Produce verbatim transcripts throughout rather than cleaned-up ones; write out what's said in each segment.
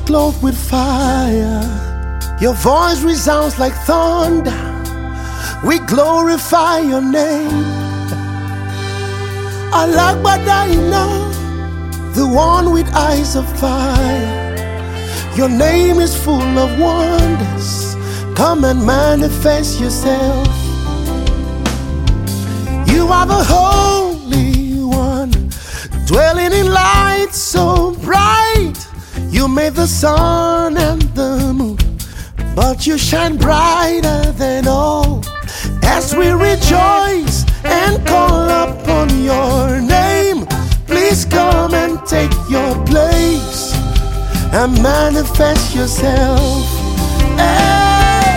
clothed with fire. Your voice resounds like thunder. We glorify your name. Alagbadaina, the one with eyes of fire. Your name is full of wonders. Come and manifest yourself. You are the Holy One, dwelling in light so bright. You made the sun and the moon, but you shine brighter than all. As we rejoice and call upon your name, please come and take your place and manifest yourself. Hey.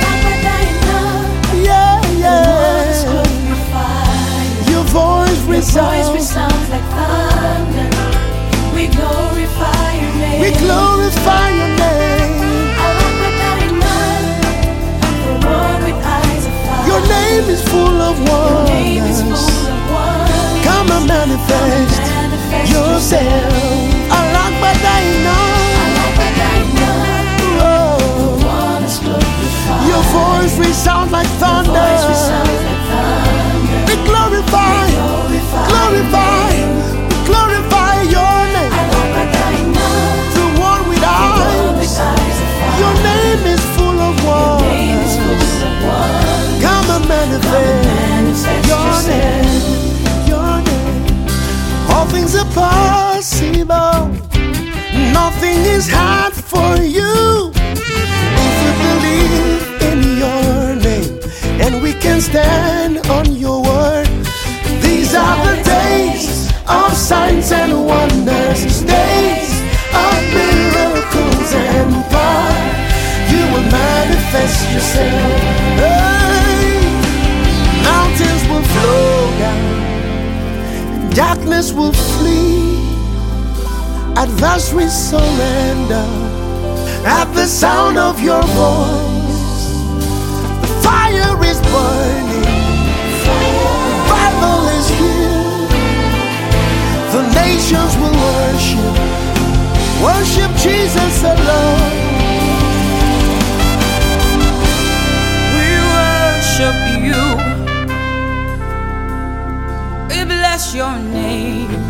Yeah, yeah. Your voice resounds, resounds like thunder. We glorify your name. We glorify your name. The one with eyes of fire. Your name is full of wonders. Your name is full of wonders. Come and manifest, Come and manifest yourself. Alagbadaina. Alagbadaina. Oh. The one is clothed with fire. Your voice resounds like thunder. Your voice resounds like thunder. We glorify, We glorify, glorify, we glorify your name. Alagbadaina. The one with The one with eyes. eyes of fire. Your name is full of Your name is wonders. full of wonders. Come and manifest, manifest your yourself. name, your name. All things are possible. Nothing is hard for you. If we believe in your name and we can stand on your word. These are the days of signs and wonders, days of miracles and power. You will manifest yourself. Hey. Mountains will flow down, darkness will flee. Adversaries surrender at the sound of your voice. The fire is burning, revival is here. The nations will worship, worship Jesus alone. We worship you. We bless your name.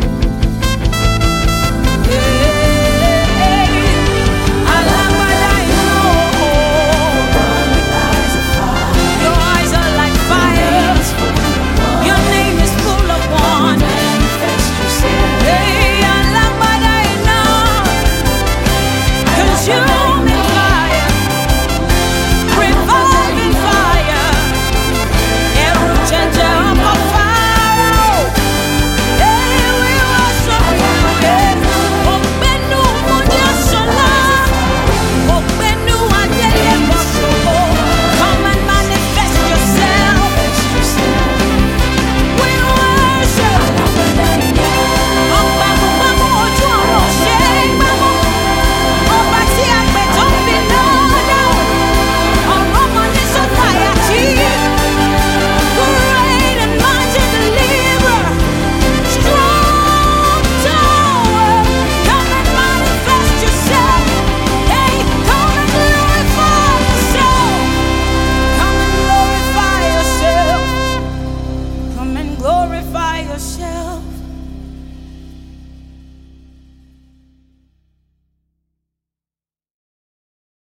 Glorify yourself.